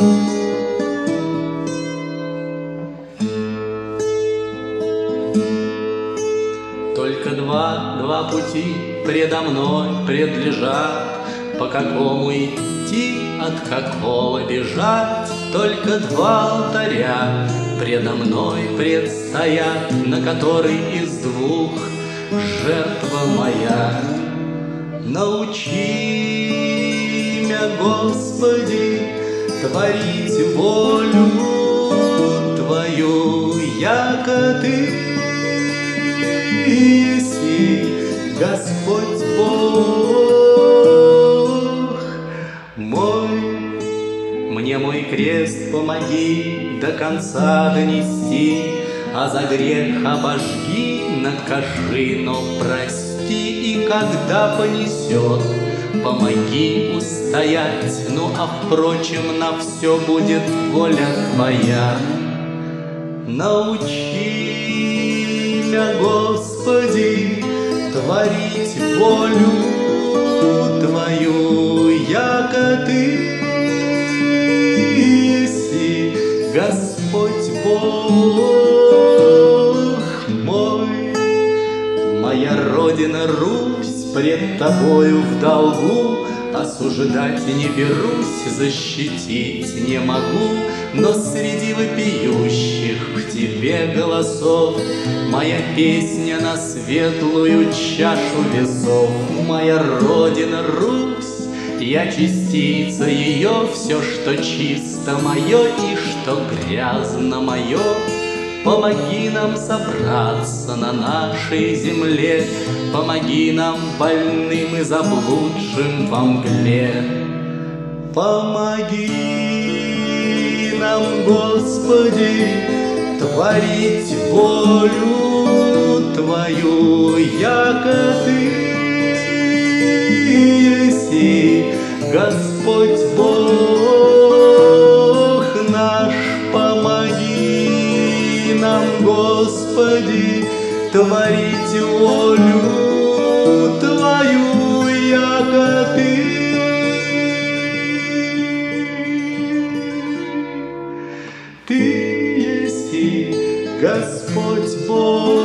Только два пути предо мной предлежат, по какому идти, от какого бежать. Только два алтаря предо мной предстоят, на который из двух жертва моя. Научи меня, Господи, творить волю Твою, яко Ты еси Господь Бог мой. Мне мой крест помоги до конца донести, а за грех обожги, накажи, но прости. И когда понесет, помоги устоять. Ну а впрочем, на все будет воля Твоя. Научи меня, Господи, творить волю Твою, яко Ты еси Господь Бог мой. Моя Родина Русь пред Тобою в долгу, осуждать не берусь, защитить не могу. Но среди вопиющих к Тебе голосов моя песня на светлую чашу весов. Моя Родина Русь, я частица ее, все, что чисто мое и что грязно мое. Помоги нам собраться на нашей земле, помоги нам, больным и заблудшим во мгле. Помоги нам, Господи, творить волю Твою, яко Ты еси Господь Бог наш. Помоги нам, Господи, творить волю Твою, яко Ты еси Господь Бог.